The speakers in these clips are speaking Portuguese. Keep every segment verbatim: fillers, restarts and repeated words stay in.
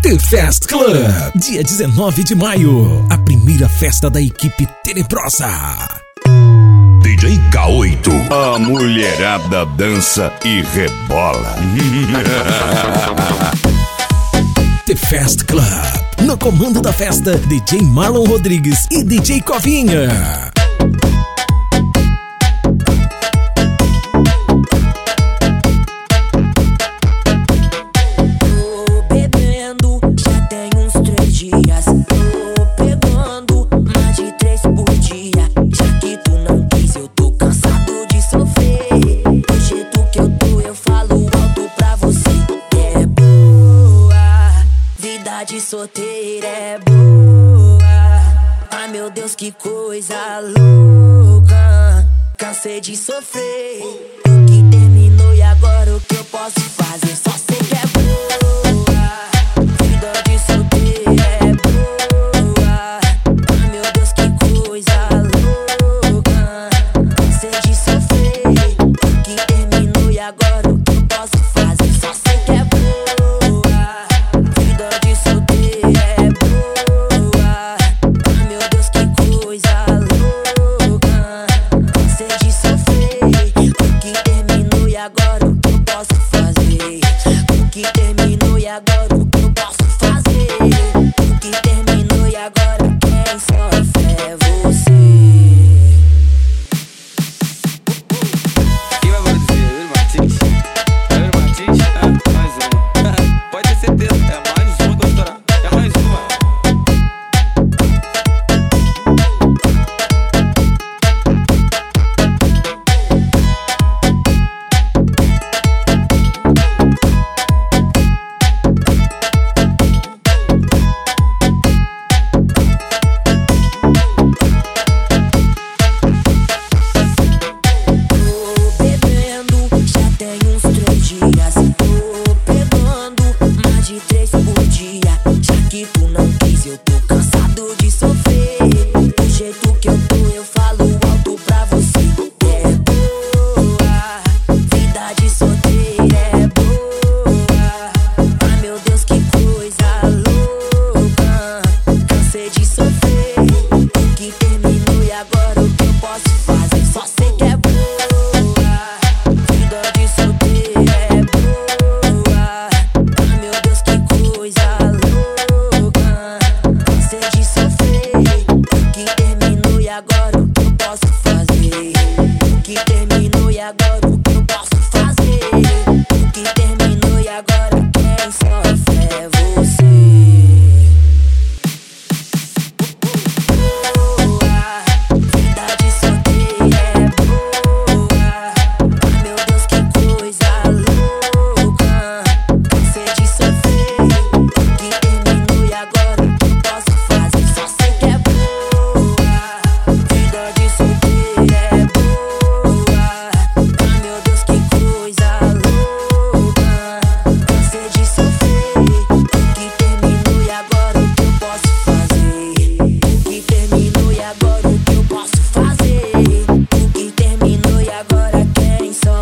The Fest Club, dia dezenove de maio, a primeira festa da equipe tenebrosa. D J K oito, a mulherada dança e rebola. The Fest Club, no comando da festa, D J Marlon Rodrigues e D J Covinha. De solteira é boa. Ai meu Deus, que coisa louca. Cansei de sofrer. O que terminou e agora o que eu posso fazer? Só sei que é boa. Vida de solteira é boa. Ai meu Deus, que coisa louca. Cansei de sofrer. O que terminou e agora o que eu posso fazer? Só sei que é boa.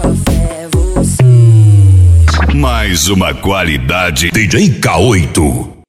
Mais uma qualidade D J K oito.